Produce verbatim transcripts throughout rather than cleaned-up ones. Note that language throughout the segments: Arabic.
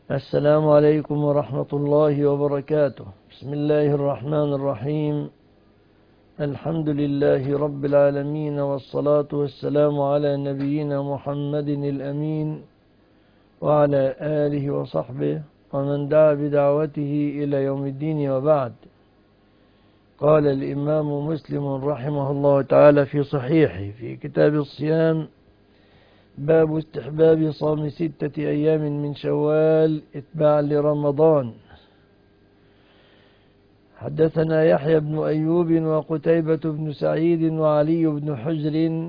السلام عليكم ورحمة الله وبركاته. بسم الله الرحمن الرحيم. الحمد لله رب العالمين، والصلاة والسلام على نبينا محمد الأمين وعلى آله وصحبه ومن دعا بدعوته إلى يوم الدين، وبعد. قال الإمام مسلم رحمه الله تعالى في صحيحه في كتاب الصيام: باب استحباب صوم ستة أيام من شوال اتباعا لرمضان. حدثنا يحيى بن أيوب وقتيبة بن سعيد وعلي بن حجر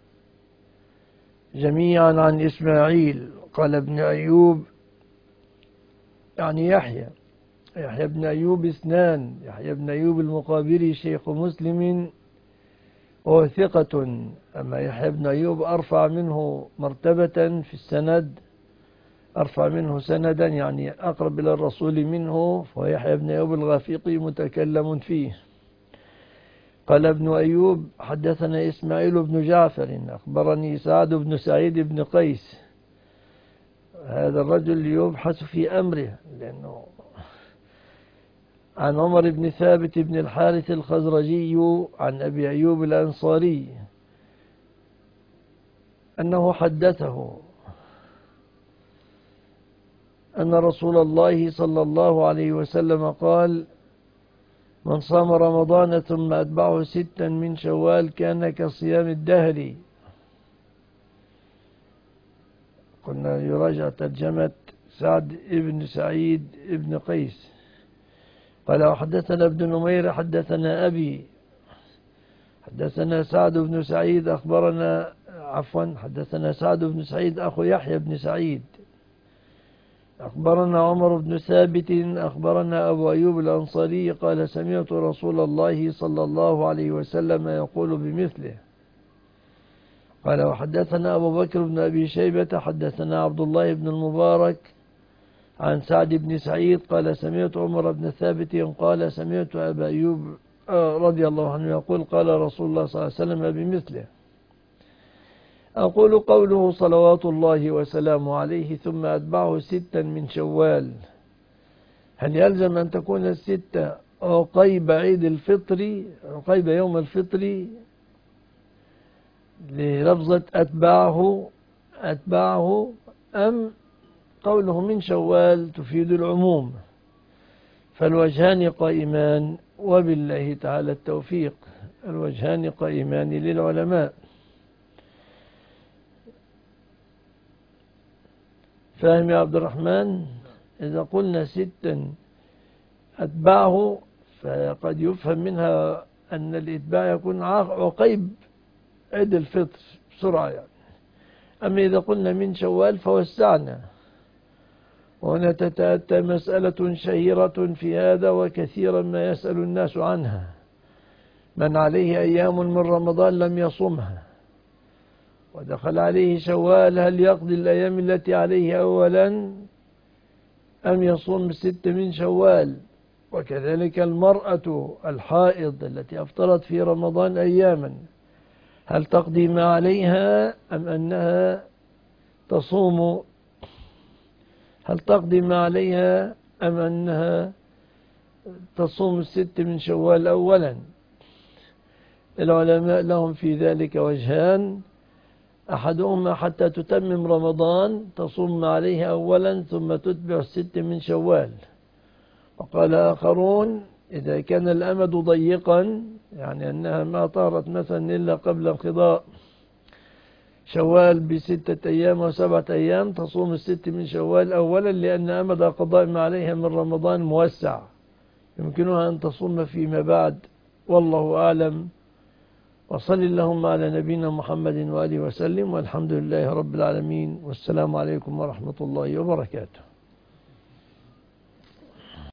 جميعا عن إسماعيل. قال ابن أيوب يعني يحيى يحيى بن أيوب اثنان: يحيى بن أيوب المقابري شيخ مسلم وهو ثقة، أما يحيى بن أيوب أرفع منه مرتبة في السند، أرفع منه سندا، يعني أقرب إلى الرسول منه، فهو يحيى بن أيوب الغافقي متكلم فيه. قال ابن أيوب: حدثنا إسماعيل بن جعفر أخبرني سعد بن سعيد بن قيس. هذا الرجل يبحث في أمره، لأنه عن عمر بن ثابت بن الحارث الخزرجي عن أبي أيوب الأنصاري أنه حدثه أن رسول الله صلى الله عليه وسلم قال: من صام رمضان ثم أتبعه ستا من شوال كان كصيام الدهر. قلنا يراجع ترجمة سعد بن سعيد بن قيس. قال: وحدثنا ابن نمير حدثنا أبي حدثنا سعد بن سعيد أخبرنا عفوا حدثنا سعد بن سعيد أخو يحيى بن سعيد أخبرنا عمر بن ثابت أخبرنا أبو أيوب الأنصاري قال: سمعت رسول الله صلى الله عليه وسلم يقول بمثله. قال: وحدثنا أبو بكر بن أبي شيبة حدثنا عبد الله بن المبارك عن سعد بن سعيد قال: سمعت عمر بن ثابت قال: سمعت أبا أيوب رضي الله عنه يقول: قال رسول الله صلى الله عليه وسلم بمثله. أقول: قوله صلوات الله وسلامه عليه ثم أتبعه ستا من شوال، هل يلزم أن تكون الستة عقيب عيد الفطر، عقيب يوم الفطر، للفظة أتبعه أتبعه، أم قوله من شوال تفيد العموم؟ فالوجهان قائمان، وبالله تعالى التوفيق. الوجهان قائمان للعلماء. فاهم يا عبد الرحمن؟ إذا قلنا ستا أتبعه فقد يفهم منها أن الإتباع يكون عقيب عيد الفطر بسرعة يعني. أما إذا قلنا من شوال فوسعنا. وهنا تتأتى مسألة شهيرة في هذا وكثيرا ما يسأل الناس عنها: من عليه أيام من رمضان لم يصمها ودخل عليه شوال، هل يقضي الأيام التي عليه أولا أم يصوم ست من شوال؟ وكذلك المرأة الحائض التي أفطرت في رمضان أياما، هل تقضي ما عليها أم أنها تصوم هل تقضي ما عليها أم أنها تصوم الست من شوال أولا؟ العلماء لهم في ذلك وجهان: أحدهما حتى تتمم رمضان تصوم ما عليها أولا ثم تتبع الست من شوال. وقال آخرون: إذا كان الأمد ضيقا، يعني أنها ما طارت مثلا إلا قبل انقضاء شوال بستة أيام وسبعة أيام، تصوم الست من شوال أولا، لأن أمد قضاء ما عليها من رمضان موسع، يمكنها أن تصوم فيما بعد. والله أعلم. وصل اللهم على نبينا محمد وآله وسلم، والحمد لله رب العالمين، والسلام عليكم ورحمة الله وبركاته.